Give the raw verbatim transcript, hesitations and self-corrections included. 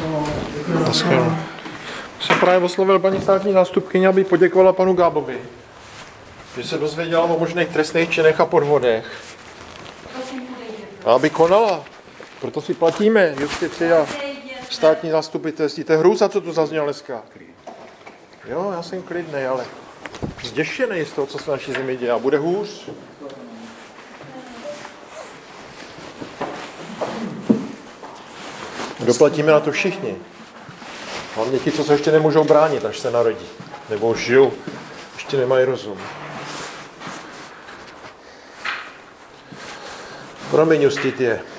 Naschledanou. Jsem právě oslovil paní státní zástupkyně, aby poděkovala panu Gábovi, že se dozvěděla o možných trestných činech a podvodech. A aby konala. Proto si platíme justici a státní zastupitelství. To je hrůza, co tu zaznělo dneska. Jo, já jsem klidnej, ale zděšený z toho, co se naší zemi děje. A bude hůř. Doplatíme na to všichni. Hlavně ti, co se ještě nemůžou bránit, až se narodí. Nebo už žijou, ještě nemají rozum. Promiň, Justitě.